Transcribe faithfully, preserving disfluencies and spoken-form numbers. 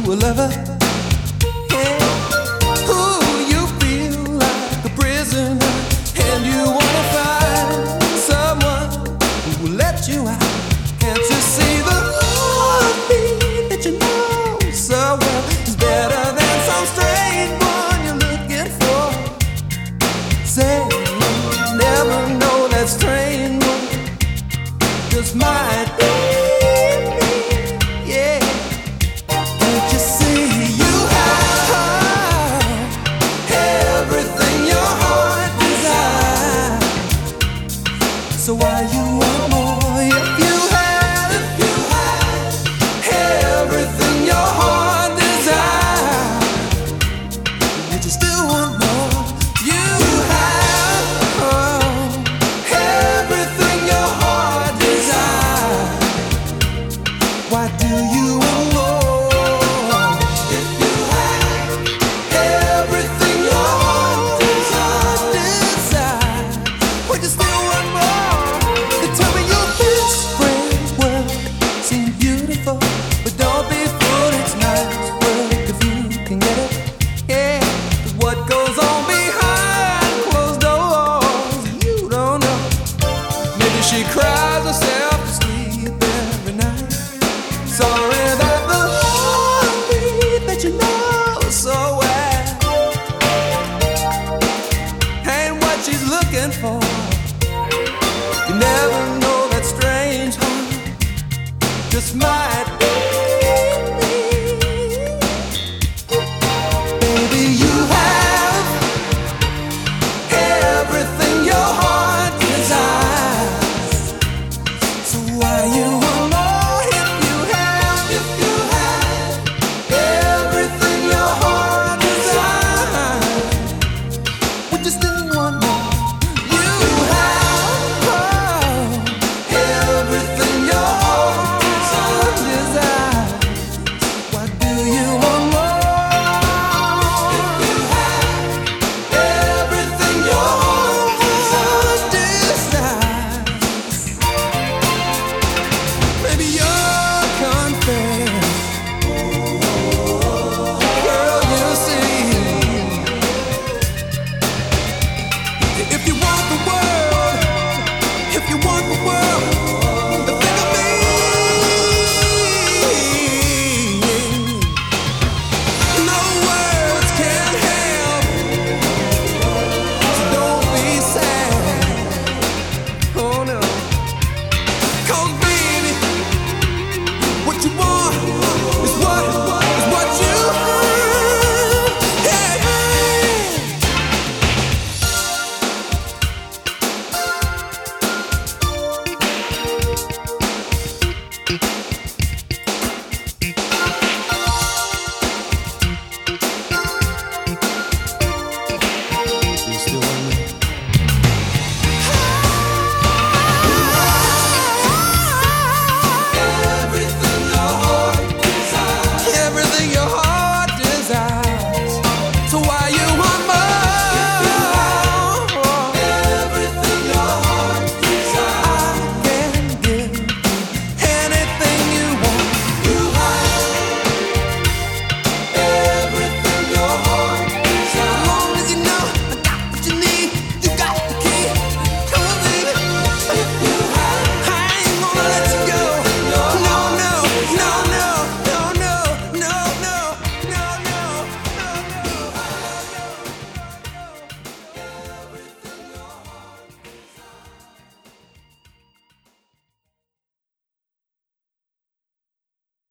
a lover. Yeah. Ooh, you feel like a prisoner, and you wanna find someone who will let you out. Can't you see the heartbeat that you know so well is better than some strange one you're looking for? Say you never know that strange one just might be me, yeah. Can't you see you have everything your heart desires? So why you want more if you have, if you have everything your heart desires? Would you still want more? You have oh, everything your heart desires. Why do you want more? If you have everything your heart desires, would you still want more? They tell me your best friend work seems beautiful, but don't be fooled, it's nice work if you can get it. Yeah, 'cause what goes on behind closed doors, you don't know. Maybe she cries herself to sleep every night. Sorry that the heartbeat that you know so well ain't what she's looking for. You never know that strange heart just might